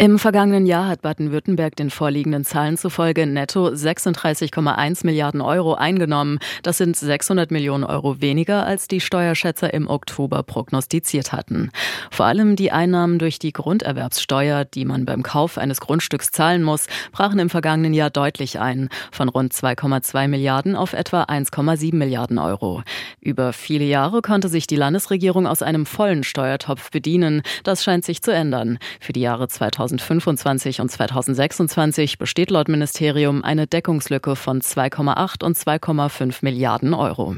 Im vergangenen Jahr hat Baden-Württemberg den vorliegenden Zahlen zufolge netto 36,1 Milliarden Euro eingenommen. Das sind 600 Millionen Euro weniger, als die Steuerschätzer im Oktober prognostiziert hatten. Vor allem die Einnahmen durch die Grunderwerbssteuer, die man beim Kauf eines Grundstücks zahlen muss, brachen im vergangenen Jahr deutlich ein, von rund 2,2 Milliarden auf etwa 1,7 Milliarden Euro. Über viele Jahre konnte sich die Landesregierung aus einem vollen Steuertopf bedienen. Das scheint sich zu ändern. Für die Jahre 2025 und 2026 besteht laut Ministerium eine Deckungslücke von 2,8 und 2,5 Milliarden Euro.